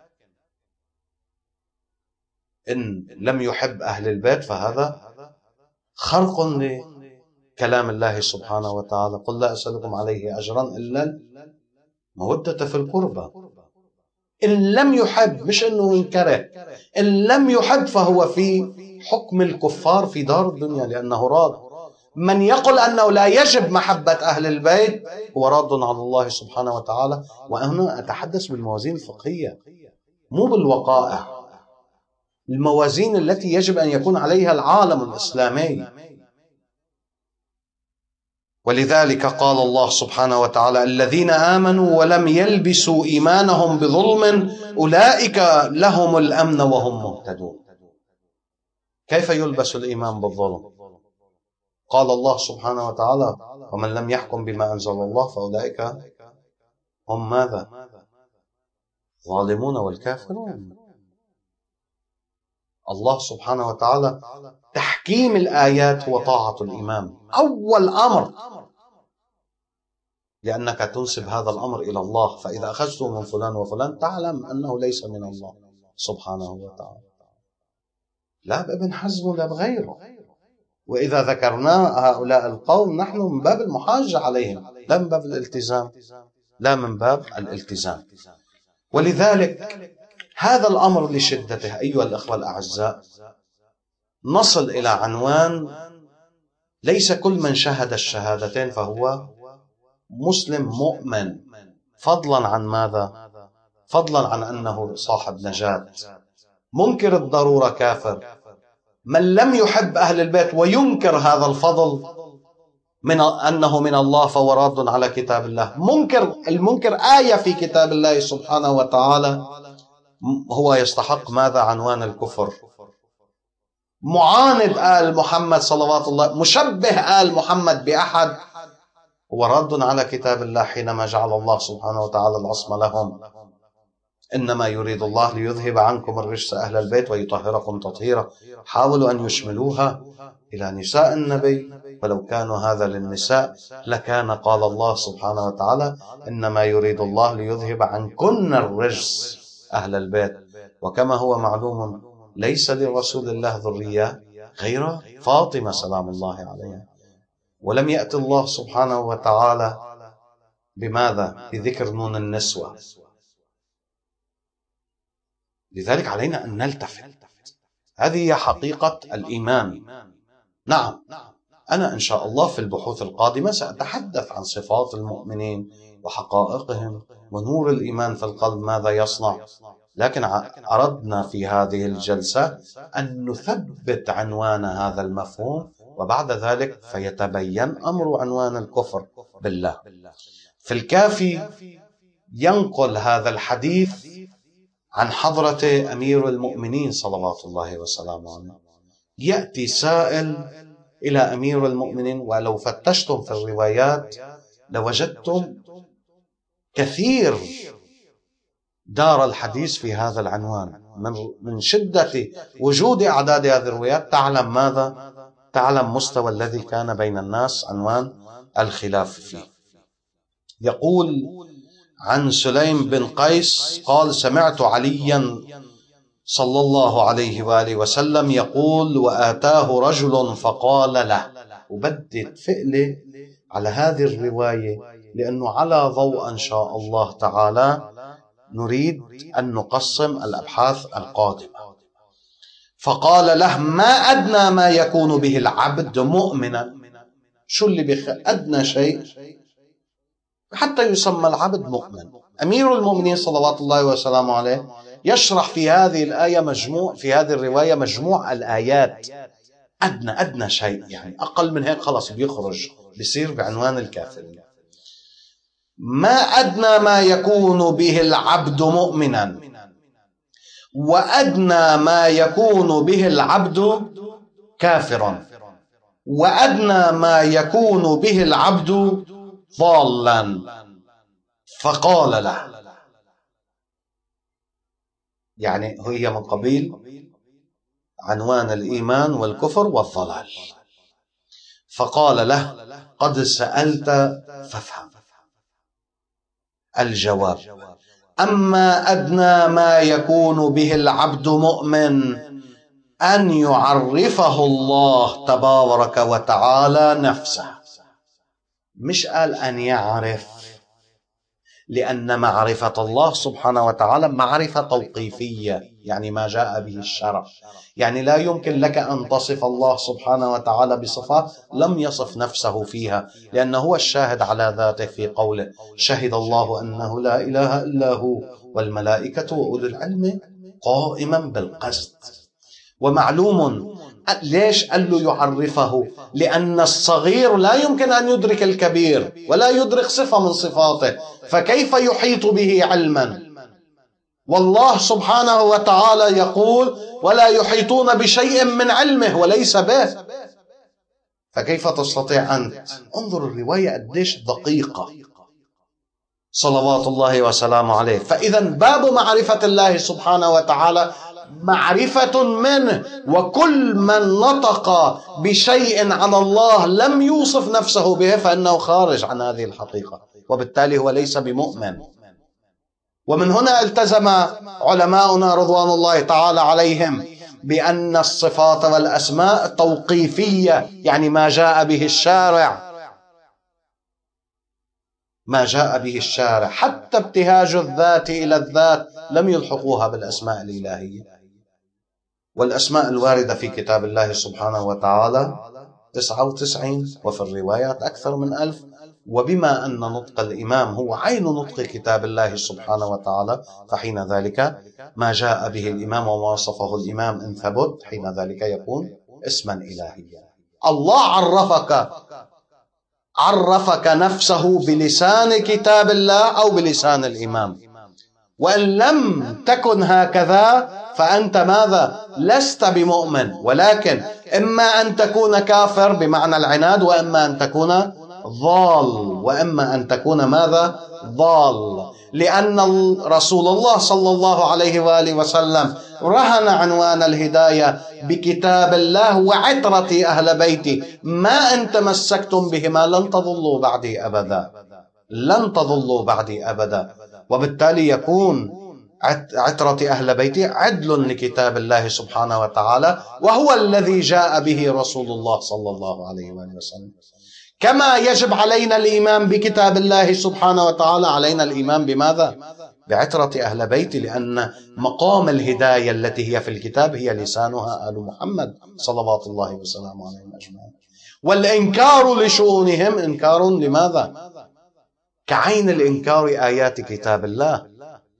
S1: إن لم يحب أهل البيت فهذا خرق لكلام الله سبحانه وتعالى قل لا أسألكم عليه أجرا إلا المودة في القربى. إن لم يحب، مش أنه ينكره، إن لم يحب فهو في حكم الكفار في دار الدنيا لأنه راد. من يقول أنه لا يجب محبة أهل البيت هو راد على الله سبحانه وتعالى. وأنا أتحدث بالموازين الفقهية مو بالوقائع، الموازين التي يجب أن يكون عليها العالم الإسلامي. ولذلك قال الله سبحانه وتعالى الذين آمنوا ولم يلبسوا إيمانهم بظلم أولئك لهم الأمن وهم مهتدون. كيف يلبس الإيمان بالظلم؟ قال الله سبحانه وتعالى ومن لم يحكم بما أنزل الله فأولئك هم ماذا؟ ظالمون والكافرون. الله سبحانه وتعالى تحكيم الآيات هو طاعة الإمام أول أمر، لأنك تنسب هذا الأمر إلى الله. فإذا أخذته من فلان وفلان تعلم أنه ليس من الله سبحانه وتعالى، لا بابن حزم ولا بغيره. وإذا ذكرنا هؤلاء القوم نحن من باب المحاجة عليهم لا من باب الالتزام، لا من باب الالتزام. ولذلك هذا الأمر لشدته أيها الأخوة الأعزاء نصل إلى عنوان ليس كل من شهد الشهادتين فهو مسلم مؤمن، فضلا عن ماذا؟ فضلا عن أنه صاحب نجاة. منكر الضرورة كافر. من لم يحب أهل البيت وينكر هذا الفضل من أنه من الله فهو راد على كتاب الله. منكر المنكر آية في كتاب الله سبحانه وتعالى هو يستحق ماذا؟ عنوان الكفر. معاند آل محمد صلوات الله، مشبه آل محمد بأحد هو راد على كتاب الله حينما جعل الله سبحانه وتعالى العصمة لهم إنما يريد الله ليذهب عنكم الرجس أهل البيت ويطهركم تطهيرا. حاولوا أن يشملوها إلى نساء النبي، ولو كانوا هذا للنساء لكان قال الله سبحانه وتعالى إنما يريد الله ليذهب عنكن الرجس أهل البيت. وكما هو معلوم ليس لرسول الله ذرية غير فاطمة سلام الله عليها، ولم يأتي الله سبحانه وتعالى بماذا؟ بذكر نون النسوة. لذلك علينا أن نلتفت. هذه هي حقيقة الإيمان. نعم، أنا إن شاء الله في البحوث القادمة سأتحدث عن صفات المؤمنين وحقائقهم ونور الإيمان في القلب ماذا يصنع، لكن أردنا في هذه الجلسة أن نثبت عنوان هذا المفهوم، وبعد ذلك فيتبين أمر عنوان الكفر بالله. في الكافي ينقل هذا الحديث عن حضرة أمير المؤمنين صلوات الله وسلامه عليه. يأتي سائل إلى أمير المؤمنين، ولو فتشتم في الروايات لوجدتم كثير دار الحديث في هذا العنوان. من شدة وجود أعداد هذه الروايات تعلم ماذا؟ تعلم مستوى الذي كان بين الناس عنوان الخلاف فيه. يقول عن سليم بن قيس قال: سمعت عليا صلى الله عليه وآله وسلم يقول: وآتاه رجل فقال له. وبدت فئلة على هذه الرواية لأنه على ضوء إن شاء الله تعالى نريد أن نقسم الأبحاث القادمة. فقال له: ما أدنى ما يكون به العبد مؤمنا. شو اللي بخ أدنى شيء حتى يسمى العبد مؤمن؟ أمير المؤمنين صلوات الله وسلامه عليه يشرح في هذه الآية مجموع في هذه الرواية مجموع الآيات. أدنى أدنى شيء يعني أقل من هيك خلاص بيخرج بيصير بعنوان الكافرين. ما أدنى ما يكون به العبد مؤمنا، وأدنى ما يكون به العبد كافرا، وأدنى ما يكون به العبد ضالا. فقال له، يعني هي من قبيل عنوان الإيمان والكفر والضلال. فقال له: قد سألت فافهم. الجواب: أما أدنى ما يكون به العبد مؤمن أن يعرفه الله تبارك وتعالى نفسه. مش قال أن يعرف، لأن معرفة الله سبحانه وتعالى معرفة توقيفية، يعني ما جاء به الشرع. يعني لا يمكن لك أن تصف الله سبحانه وتعالى بصفات لم يصف نفسه فيها، لأنه هو الشاهد على ذاته في قوله: شهد الله أنه لا إله إلا هو والملائكة وأولو العلم قائما بالقسط. ومعلوم ليش قال له يعرفه؟ لأن الصغير لا يمكن أن يدرك الكبير ولا يدرك صفة من صفاته، فكيف يحيط به علما؟ والله سبحانه وتعالى يقول: ولا يحيطون بشيء من علمه وليس به. فكيف تستطيع أنت؟ انظر الرواية قديش دقيقة صلوات الله وسلامه عليه. فإذا باب معرفة الله سبحانه وتعالى معرفة منه، وكل من نطق بشيء عن الله لم يوصف نفسه به فإنه خارج عن هذه الحقيقة، وبالتالي هو ليس بمؤمن. ومن هنا التزم علماؤنا رضوان الله تعالى عليهم بأن الصفات والأسماء توقيفية، يعني ما جاء به الشارع، ما جاء به الشارع. حتى ابتهاج الذات إلى الذات لم يلحقوها بالأسماء الإلهية. والأسماء الواردة في كتاب الله سبحانه وتعالى تسعة وتسعين، وفي الروايات أكثر من ألف. وبما أن نطق الإمام هو عين نطق كتاب الله سبحانه وتعالى، فحين ذلك ما جاء به الإمام وما وصفه الإمام إن ثبت، حين ذلك يكون اسما إلهيا. الله عرفك عرفك نفسه بلسان كتاب الله أو بلسان الإمام. وإن لم تكن هكذا فأنت ماذا؟ لست بمؤمن، ولكن إما أن تكون كافر بمعنى العناد، وإما أن تكون ضال، وإما أن تكون ماذا؟ ضال. لأن رسول الله صلى الله عليه وآله وسلم رهن عنوان الهداية بكتاب الله وعترة أهل بيتي، ما إن تمسكتم بهما لن تضلوا بعدي أبدا، لن تضلوا بعدي أبدا. وبالتالي يكون عترة أهل بيتي عدل لكتاب الله سبحانه وتعالى، وهو الذي جاء به رسول الله صلى الله عليه وآله وسلم. كما يجب علينا الإيمان بكتاب الله سبحانه وتعالى، علينا الإيمان بماذا؟ بعترة أهل بيتي، لأن مقام الهداية التي هي في الكتاب هي لسانها آل محمد صلوات الله وسلامه عليهم أجمعين. والإنكار لشؤونهم إنكار لماذا؟ كعين الإنكار آيات كتاب الله.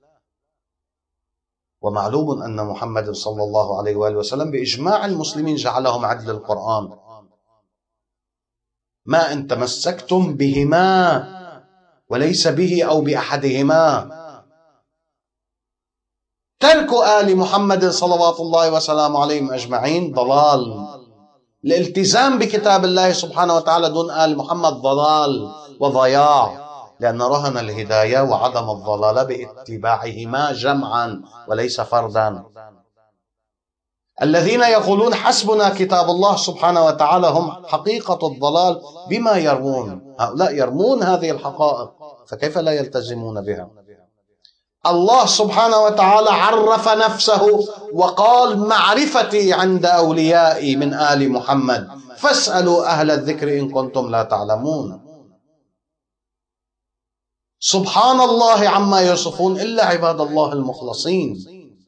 S1: ومعلوم أن محمد صلى الله عليه وآله وسلم بإجماع المسلمين جعلهم عدل القرآن. ما إن تمسكتم بهما وليس به أو بأحدهما. ترك آل محمد صلوات الله وسلامه عليهم أجمعين ضلال. الالتزام بكتاب الله سبحانه وتعالى دون آل محمد ضلال وضياع، لأن رهن الهداية وعدم الضلال باتباعهما جمعا وليس فردا. الذين يقولون حسبنا كتاب الله سبحانه وتعالى هم حقيقة الضلال بما يرمون. هؤلاء يرمون هذه الحقائق، فكيف لا يلتزمون بها؟ الله سبحانه وتعالى عرف نفسه وقال معرفتي عند أوليائي من آل محمد فاسألوا أهل الذكر إن كنتم لا تعلمون. سبحان الله عما يصفون إلا عباد الله المخلصين.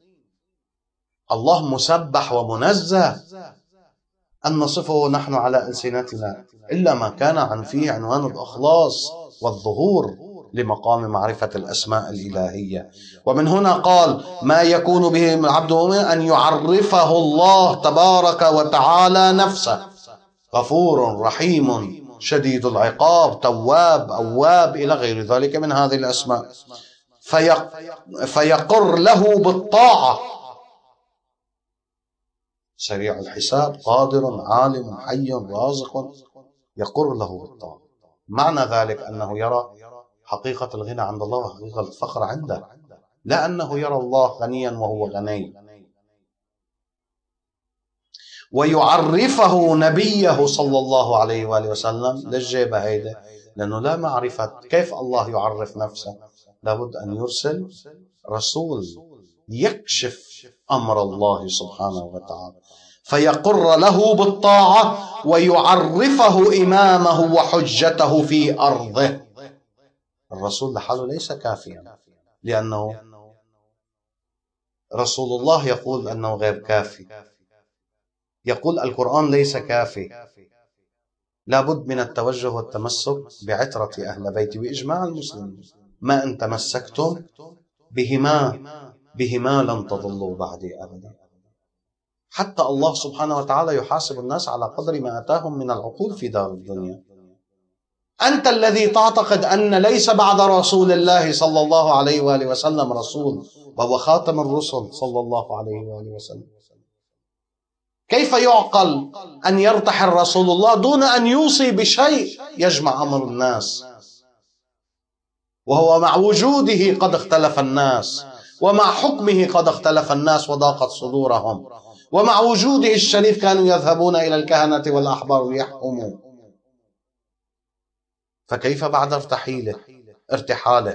S1: الله مسبح ومنزه أن نصفه نحن على ألسنتنا إلا ما كان عن فيه عنوان الإخلاص والظهور لمقام معرفة الأسماء الإلهية. ومن هنا قال ما يكون به العبد مؤمن أن يعرفه الله تبارك وتعالى نفسه غفور رحيم شديد العقاب تواب أواب إلى غير ذلك من هذه الأسماء، فيقر له بالطاعة. سريع الحساب قادر عالم حي رازق يقر له بالطاعة. معنى ذلك أنه يرى حقيقة الغنى عند الله وحقيقة الفقر عنده، لا أنه يرى الله غنيا وهو غني. ويعرفه نبيه صلى الله عليه وآله وسلم. ليش جايبه هيدا؟ لأنه لا معرفة. كيف الله يعرف نفسه؟ لابد أن يرسل رسول يكشف أمر الله سبحانه وتعالى، فيقر له بالطاعة ويعرفه إمامه وحجته في أرضه. الرسول لحاله ليس كافيا، لأنه رسول الله يقول أنه غير كافي، يقول القرآن ليس كافي. لابد من التوجه والتمسك بعترة أهل بيتي بإجماع المسلمين. ما إن تمسكتم بهما بهما لن تضلوا بعدي أبدا. حتى الله سبحانه وتعالى يحاسب الناس على قدر ما أتاهم من العقول في دار الدنيا. أنت الذي تعتقد أن ليس بعد رسول الله صلى الله عليه وآله وسلم رسول، وهو خاتم الرسل صلى الله عليه وآله وسلم. كيف يعقل أن يرتحل رسول الله دون أن يوصي بشيء يجمع أمر الناس، وهو مع وجوده قد اختلف الناس، ومع حكمه قد اختلف الناس وضاقت صدورهم، ومع وجوده الشريف كانوا يذهبون إلى الكهنة والأحبار ليحكموا. فكيف بعد ارتحيله ارتحاله؟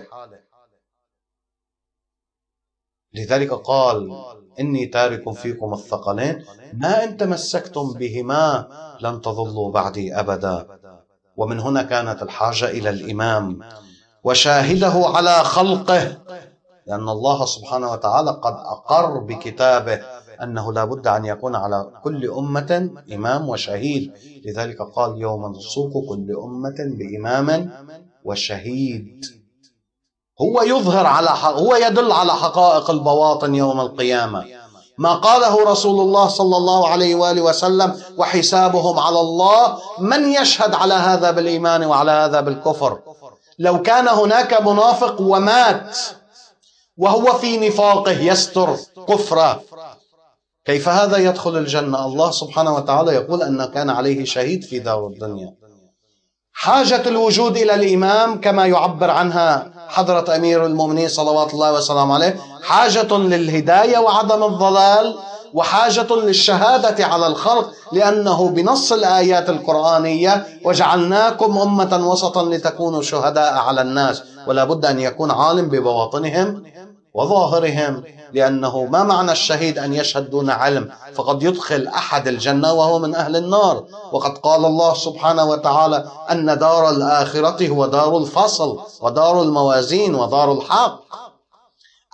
S1: لذلك قال إني تارك فيكم الثقلين ما إن تمسكتم بهما لن تضلوا بعدي أبدا. ومن هنا كانت الحاجة إلى الإمام وشاهده على خلقه، لأن الله سبحانه وتعالى قد أقر بكتابه أنه لا بد أن يكون على كل أمة إمام وشهيد. لذلك قال يوم نسوق كل أمة بإمام وشهيد. هو يظهر على هو يدل على حقائق البواطن يوم القيامة. ما قاله رسول الله صلى الله عليه وآله وسلم وحسابهم على الله من يشهد على هذا بالإيمان وعلى هذا بالكفر. لو كان هناك منافق ومات وهو في نفاقه يستر كفره، كيف هذا يدخل الجنة؟ الله سبحانه وتعالى يقول أن كان عليه شهيد في دار الدنيا. حاجة الوجود إلى الإمام كما يعبر عنها حضرة أمير المؤمنين صلوات الله وسلامه عليه حاجة للهداية وعدم الضلال، وحاجة للشهادة على الخلق، لأنه بنص الآيات القرآنية وجعلناكم أمة وسطا لتكونوا شهداء على الناس. ولا بد أن يكون عالم ببواطنهم وظاهرهم، لأنه ما معنى الشهيد أن يشهد دون علم؟ فقد يدخل أحد الجنة وهو من أهل النار. وقد قال الله سبحانه وتعالى أن دار الآخرة هو دار الفصل ودار الموازين ودار الحق.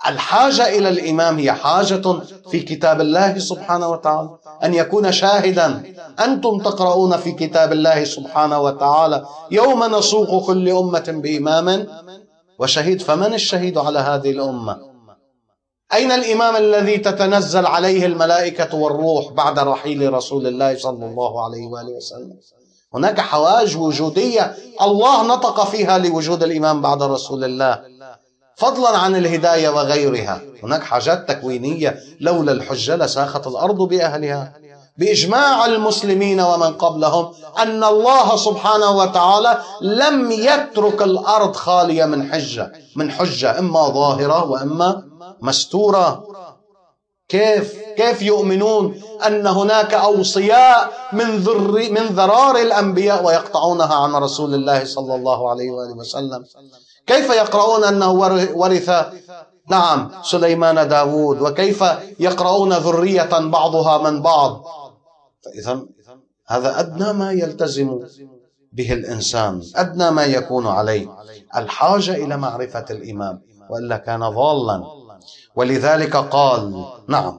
S1: الحاجة إلى الإمام هي حاجة في كتاب الله سبحانه وتعالى، أن يكون شاهدا. أنتم تقرؤون في كتاب الله سبحانه وتعالى يوم نسوق كل أمة بإمام وشهيد، فمن الشهيد على هذه الأمة؟ أين الإمام الذي تتنزل عليه الملائكة والروح بعد رحيل رسول الله صلى الله عليه وآله وسلم؟ هناك حوائج وجودية الله نطق فيها لوجود الإمام بعد رسول الله، فضلا عن الهداية وغيرها. هناك حاجات تكوينية لولا الحجة لساخت الأرض بأهلها، بإجماع المسلمين ومن قبلهم أن الله سبحانه وتعالى لم يترك الأرض خالية من حجة من حجة إما ظاهرة وإما مستورة. كيف كيف يؤمنون أن هناك أوصياء من ذر من ذرار الأنبياء ويقطعونها عن رسول الله صلى الله عليه وآله وسلم؟ كيف يقرؤون أنه ورث نعم سليمان داود، وكيف يقرؤون ذرية بعضها من بعض؟ فإذا هذا أدنى ما يلتزم به الإنسان، أدنى ما يكون عليه الحاجة إلى معرفة الإمام، وإلا كان ضالا. ولذلك قال نعم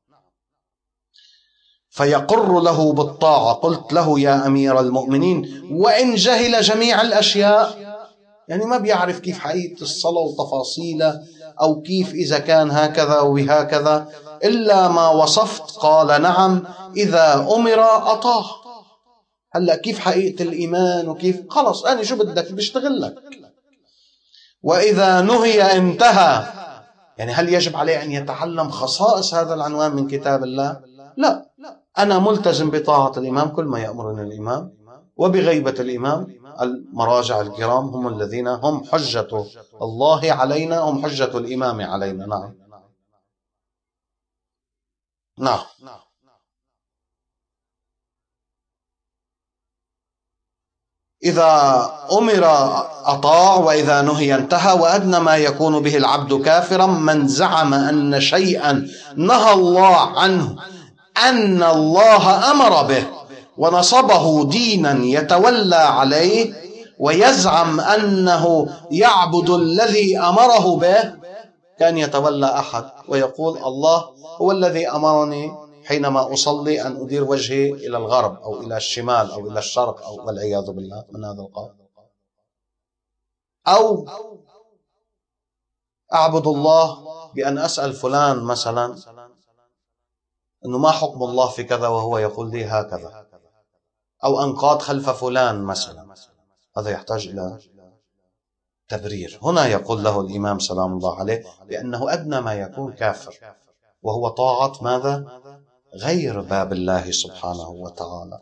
S1: فيقر له بالطاعة. قلت له يا أمير المؤمنين وإن جهل جميع الأشياء، يعني ما بيعرف كيف حقيقة الصلاة وتفاصيلها أو كيف إذا كان هكذا وهكذا إلا ما وصفت. قال نعم إذا أمر أطاع. هلأ كيف حقيقة الإيمان وكيف خلص أنا شو بدك بشتغل لك. وإذا نهي انتهى، يعني هل يجب عليه أن يتعلم خصائص هذا العنوان من كتاب الله؟ لا، أنا ملتزم بطاعة الإمام كل ما يأمرني الإمام، وبغيبة الإمام المراجع الكرام هم الذين هم حجة الله علينا، هم حجة الإمام علينا. نعم نعم إذا أمر أطاع وإذا نهي انتهى. وأدنى ما يكون به العبد كافرا من زعم أن شيئا نهى الله عنه أن الله أمر به ونصبه دينا يتولى عليه، ويزعم أنه يعبد الذي أمره به، كان يتولى أحد ويقول الله هو الذي أمرني حينما أصلي أن أدير وجهي إلى الغرب أو إلى الشمال أو إلى الشرق أو والعياذ بالله من هذا القول. أو أعبد الله بأن أسأل فلان مثلا أنه ما حكم الله في كذا وهو يقول لي هكذا، أو أنقاد خلف فلان مثلا. هذا يحتاج إلى تبرير. هنا يقول له الإمام سلام الله عليه بأنه أدنى ما يكون كافر، وهو طاعة ماذا؟ غير باب الله سبحانه وتعالى.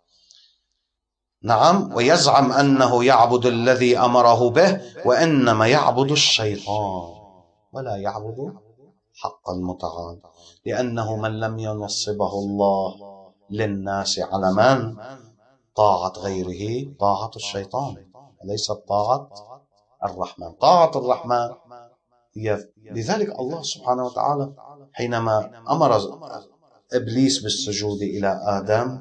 S1: نعم ويزعم أنه يعبد الذي أمره به، وإنما يعبد الشيطان ولا يعبد حق المتعال، لأنه من لم ينصبه الله للناس على من طاعة غيره طاعة الشيطان، ليست طاعة الرحمن. طاعة الرحمن هي، لذلك الله سبحانه وتعالى حينما أمر إبليس بالسجود إلى آدم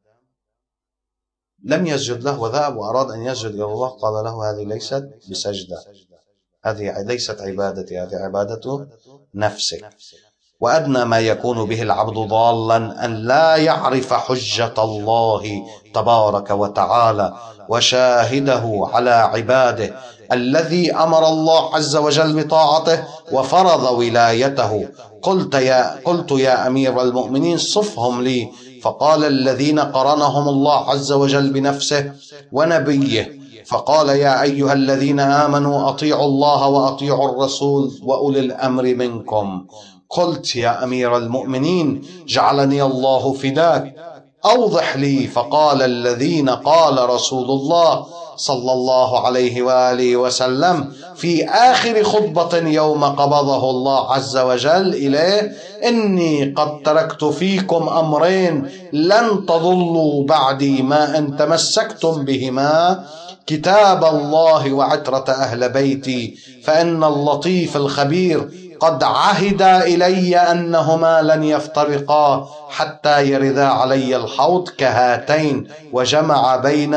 S1: لم يسجد له، وذهب وأراد أن يسجد إلى الله، قال له هذه ليست بسجدة، هذه ليست عبادتي، هذه عبادة نفسك. وأدنى ما يكون به العبد ضالا أن لا يعرف حجة الله تبارك وتعالى وشاهده على عباده الذي أمر الله عز وجل بطاعته وفرض ولايته. قلت يا, قلت يا أمير المؤمنين صفهم لي. فقال الذين قرنهم الله عز وجل بنفسه ونبيه، فقال يا أيها الذين آمنوا أطيعوا الله وأطيعوا الرسول وأولي الأمر منكم. قلت يا أمير المؤمنين جعلني الله فداك أوضح لي. فقال الذين قال رسول الله صلى الله عليه وآله وسلم في آخر خطبة يوم قبضه الله عز وجل إليه: إني قد تركت فيكم أمرين لن تضلوا بعدي ما إن تمسكتم بهما، كتاب الله وعترة أهل بيتي، فإن اللطيف الخبير قد عهد إلي أنهما لن يفترقا حتى يردا علي الحوض كهاتين، وجمع بين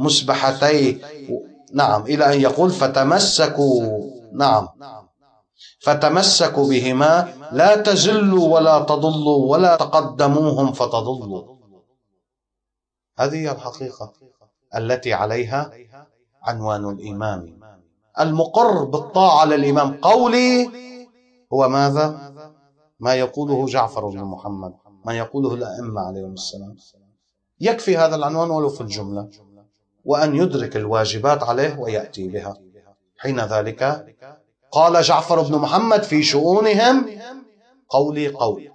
S1: مسبحتي. نعم إلى أن يقول فتمسكوا. نعم فتمسكوا بهما لا تزلوا ولا تضلوا ولا تقدموهم فتضلوا. هذه الحقيقة التي عليها عنوان الإمام. المقر بالطاعة للإمام قولي هو ماذا؟ ما يقوله جعفر بن محمد، ما يقوله الأئمة عليهم السلام. يكفي هذا العنوان ولو في الجملة، وأن يدرك الواجبات عليه ويأتي بها. حين ذلك قال جعفر بن محمد في شؤونهم قولي قولي.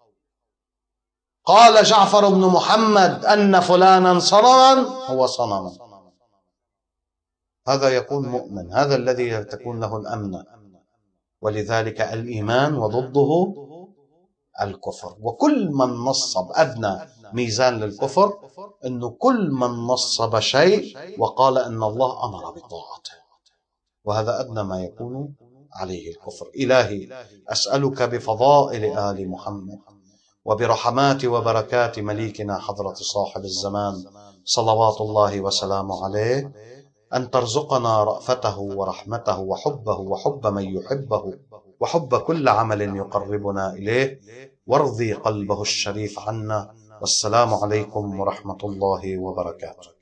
S1: قال جعفر بن محمد أن فلانا صنما هو صنما. هذا يكون مؤمن، هذا الذي تكون له الأمن. ولذلك الإيمان وضده الكفر. وكل من نصب أدنى ميزان للكفر أنه كل من نصب شيء وقال أن الله أمر بطاعته، وهذا أدنى ما يكون عليه الكفر. إلهي أسألك بفضائل آل محمد وبرحمات وبركات مليكنا حضرة صاحب الزمان صلوات الله وسلامه عليه أن ترزقنا رأفته ورحمته وحبه وحب من يحبه وحب كل عمل يقربنا إليه، وارضي قلبه الشريف عنا. والسلام عليكم ورحمة الله وبركاته.